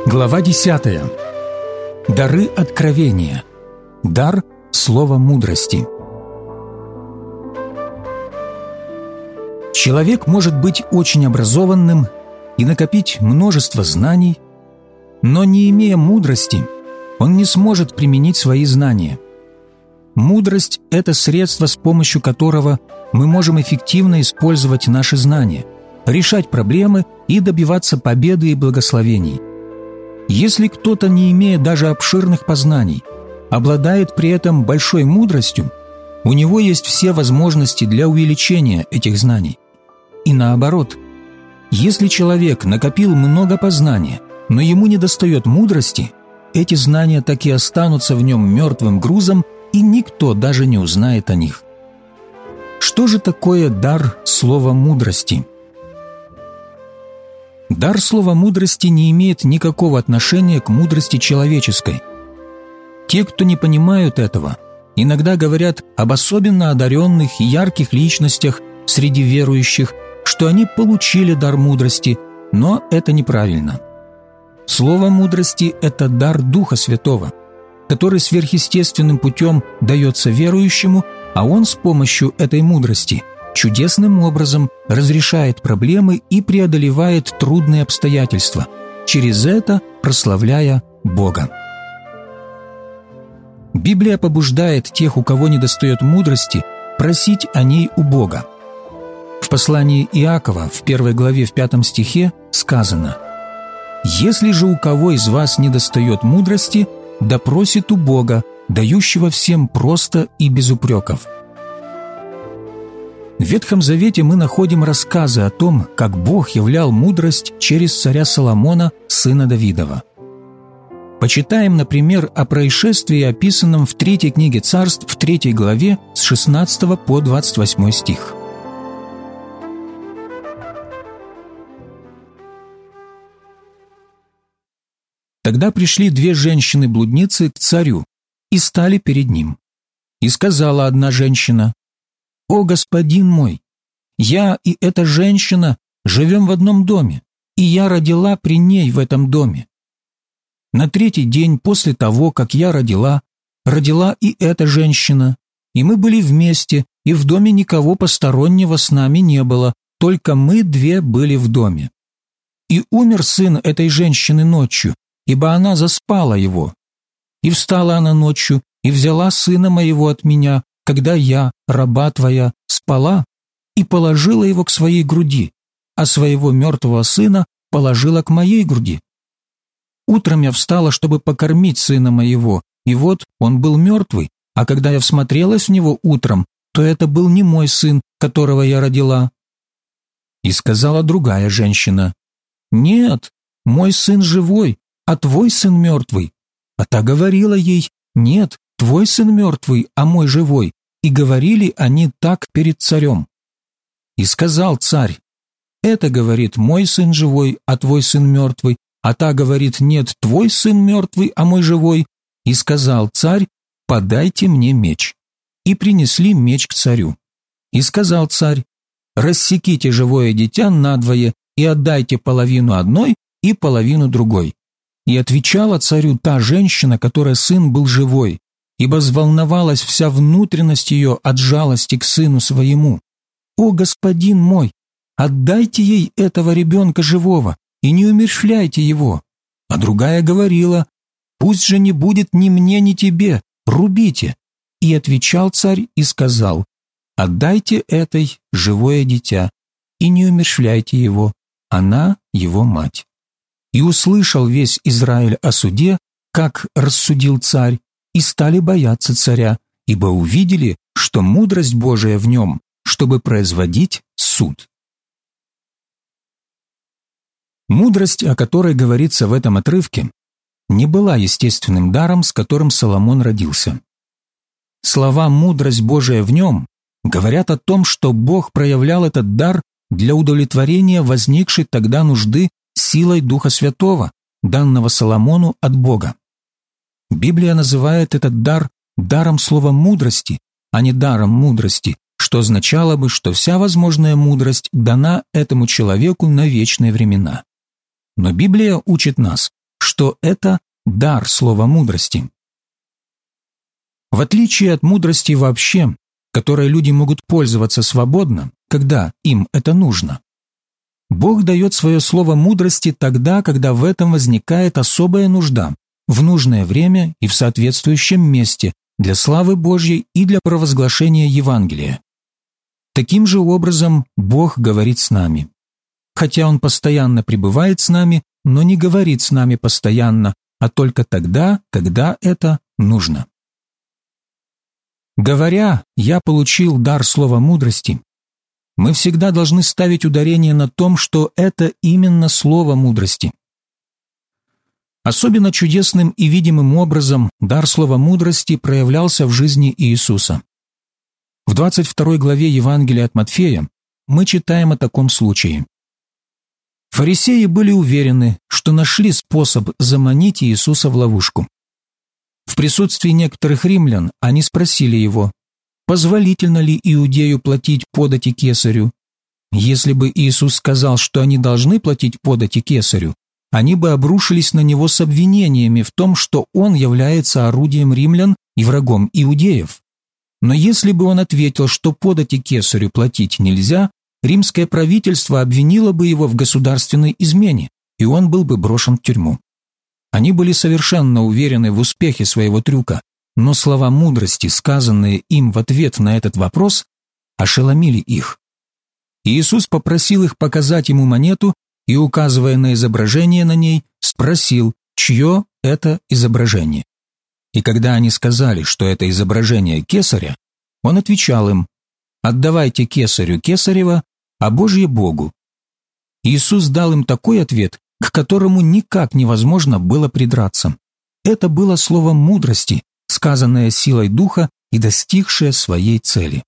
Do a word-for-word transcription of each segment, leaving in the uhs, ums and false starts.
Глава десятая. Дары откровения. Дар слова мудрости. Человек может быть очень образованным и накопить множество знаний, но не имея мудрости, он не сможет применить свои знания. Мудрость – это средство, с помощью которого мы можем эффективно использовать наши знания, решать проблемы и добиваться победы и благословений. Если кто-то, не имея даже обширных познаний, обладает при этом большой мудростью, у него есть все возможности для увеличения этих знаний. И наоборот, если человек накопил много познания, но ему недостает мудрости, эти знания так и останутся в нем мертвым грузом, и никто даже не узнает о них. Что же такое дар слова мудрости? Дар слова мудрости не имеет никакого отношения к мудрости человеческой. Те, кто не понимают этого, иногда говорят об особенно одаренных и ярких личностях среди верующих, что они получили дар мудрости, но это неправильно. Слово мудрости – это дар Духа Святого, который сверхъестественным путем дается верующему, а он с помощью этой мудрости чудесным образом разрешает проблемы и преодолевает трудные обстоятельства, через это прославляя Бога. Библия побуждает тех, у кого недостает мудрости, просить о ней у Бога. В послании Иакова, в первой главе, в пятом стихе сказано: «Если же у кого из вас недостает мудрости, да просит у Бога, дающего всем просто и без упреков». В Ветхом Завете мы находим рассказы о том, как Бог являл мудрость через царя Соломона, сына Давидова. Почитаем, например, о происшествии, описанном в третьей книге Царств, в третьей главе, с шестнадцатого по двадцать восьмой стих. Тогда пришли две женщины-блудницы к царю и стали перед ним. И сказала одна женщина: «О, господин мой, я и эта женщина живем в одном доме, и я родила при ней в этом доме. На третий день после того, как я родила, родила и эта женщина, и мы были вместе, и в доме никого постороннего с нами не было, только мы две были в доме. И умер сын этой женщины ночью, ибо она заспала его. И встала она ночью, и взяла сына моего от меня, когда я, раба твоя, спала, и положила его к своей груди, а своего мертвого сына положила к моей груди. Утром я встала, чтобы покормить сына моего, и вот он был мертвый, а когда я всмотрелась в него утром, то это был не мой сын, которого я родила». И сказала другая женщина: «Нет, мой сын живой, а твой сын мертвый». А та говорила ей: «Нет, твой сын мертвый, а мой живой». И говорили они так перед царем. И сказал царь: «Это, говорит, мой сын живой, а твой сын мертвый». А та говорит: «Нет, твой сын мертвый, а мой живой». И сказал царь: «Подайте мне меч». И принесли меч к царю. И сказал царь: «Рассеките живое дитя надвое и отдайте половину одной и половину другой». И отвечала царю та женщина, которая сын был живой, ибо взволновалась вся внутренность ее от жалости к сыну своему: «О, господин мой, отдайте ей этого ребенка живого и не умерщвляйте его». А другая говорила: «Пусть же не будет ни мне, ни тебе, рубите». И отвечал царь и сказал: «Отдайте этой живое дитя и не умерщвляйте его, она его мать». И услышал весь Израиль о суде, как рассудил царь, и стали бояться царя, ибо увидели, что мудрость Божия в нем, чтобы производить суд. Мудрость, о которой говорится в этом отрывке, не была естественным даром, с которым Соломон родился. Слова «мудрость Божия в нем» говорят о том, что Бог проявлял этот дар для удовлетворения возникшей тогда нужды силой Духа Святого, данного Соломону от Бога. Библия называет этот дар даром слова мудрости, а не даром мудрости, что означало бы, что вся возможная мудрость дана этому человеку на вечные времена. Но Библия учит нас, что это дар слова мудрости. В отличие от мудрости вообще, которой люди могут пользоваться свободно, когда им это нужно, Бог дает свое слово мудрости тогда, когда в этом возникает особая нужда, в нужное время и в соответствующем месте для славы Божьей и для провозглашения Евангелия. Таким же образом Бог говорит с нами. Хотя Он постоянно пребывает с нами, но не говорит с нами постоянно, а только тогда, когда это нужно. Говоря «я получил дар слова мудрости», мы всегда должны ставить ударение на том, что это именно слово мудрости. Особенно чудесным и видимым образом дар слова мудрости проявлялся в жизни Иисуса. В двадцать второй главе Евангелия от Матфея мы читаем о таком случае. Фарисеи были уверены, что нашли способ заманить Иисуса в ловушку. В присутствии некоторых римлян они спросили его, позволительно ли иудею платить подати кесарю. Если бы Иисус сказал, что они должны платить подати кесарю, они бы обрушились на него с обвинениями в том, что он является орудием римлян и врагом иудеев. Но если бы он ответил, что подати кесарю платить нельзя, римское правительство обвинило бы его в государственной измене, и он был бы брошен в тюрьму. Они были совершенно уверены в успехе своего трюка, но слова мудрости, сказанные им в ответ на этот вопрос, ошеломили их. Иисус попросил их показать ему монету и, указывая на изображение на ней, спросил, чье это изображение. И когда они сказали, что это изображение кесаря, он отвечал им, «Отдавайте кесарю кесарева, а Божье Богу». Иисус дал им такой ответ, к которому никак невозможно было придраться. Это было слово мудрости, сказанное силой Духа и достигшее своей цели.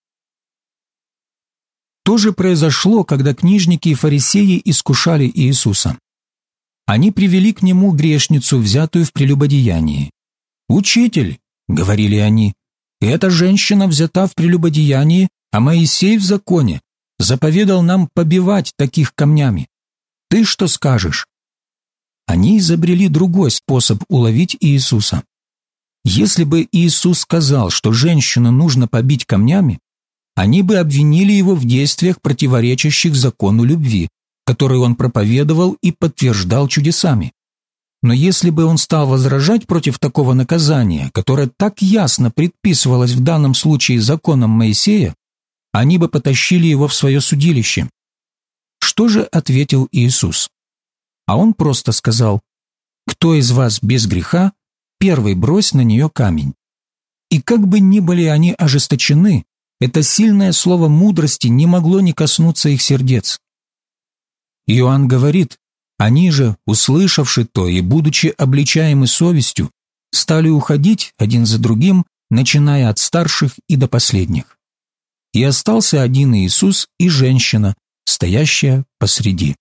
То же произошло, когда книжники и фарисеи искушали Иисуса. Они привели к Нему грешницу, взятую в прелюбодеянии. «Учитель», — говорили они, — «эта женщина взята в прелюбодеянии, а Моисей в законе заповедал нам побивать таких камнями. Ты что скажешь?» Они изобрели другой способ уловить Иисуса. Если бы Иисус сказал, что женщину нужно побить камнями, они бы обвинили его в действиях, противоречащих закону любви, который он проповедовал и подтверждал чудесами. Но если бы он стал возражать против такого наказания, которое так ясно предписывалось в данном случае законом Моисея, они бы потащили его в свое судилище. Что же ответил Иисус? А он просто сказал, «Кто из вас без греха, первый брось на нее камень». И как бы ни были они ожесточены, это сильное слово мудрости не могло не коснуться их сердец. Иоанн говорит, они же, услышавши то и будучи обличаемы совестью, стали уходить один за другим, начиная от старших и до последних. И остался один Иисус и женщина, стоящая посреди.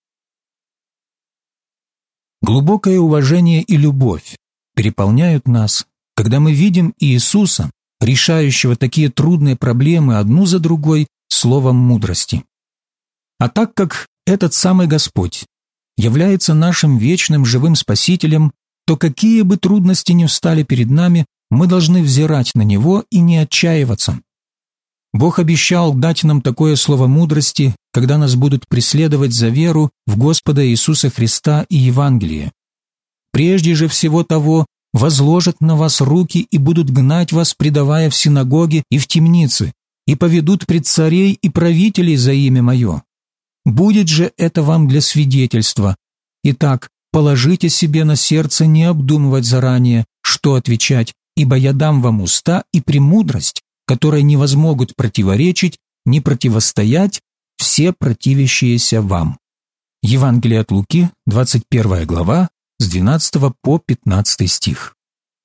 Глубокое уважение и любовь переполняют нас, когда мы видим Иисуса, решающего такие трудные проблемы одну за другой словом мудрости. А так как этот самый Господь является нашим вечным живым Спасителем, то какие бы трудности ни встали перед нами, мы должны взирать на Него и не отчаиваться. Бог обещал дать нам такое слово мудрости, когда нас будут преследовать за веру в Господа Иисуса Христа и Евангелие. Прежде же всего того, возложат на вас руки и будут гнать вас, предавая в синагоги и в темницы, и поведут пред царей и правителей за имя Мое. Будет же это вам для свидетельства. Итак, положите себе на сердце не обдумывать заранее, что отвечать, ибо я дам вам уста и премудрость, которой не возмогут противоречить, не противостоять все противящиеся вам». Евангелие от Луки, двадцать первая глава, с двенадцатого по пятнадцатый стих.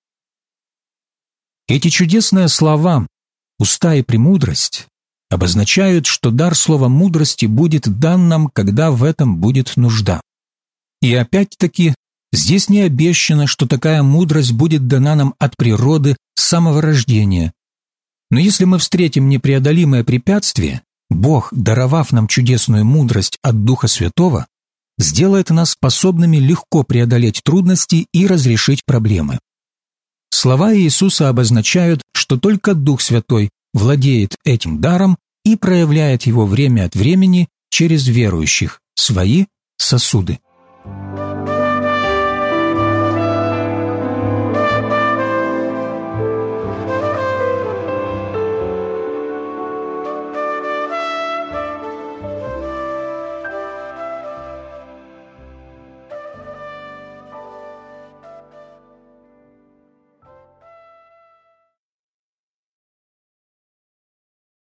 Эти чудесные слова «уста и премудрость» обозначают, что дар слова мудрости будет дан нам, когда в этом будет нужда. И опять-таки, здесь не обещано, что такая мудрость будет дана нам от природы с самого рождения. Но если мы встретим непреодолимое препятствие, Бог, даровав нам чудесную мудрость от Духа Святого, сделает нас способными легко преодолеть трудности и разрешить проблемы. Слова Иисуса обозначают, что только Дух Святой владеет этим даром и проявляет его время от времени через верующих, свои сосуды.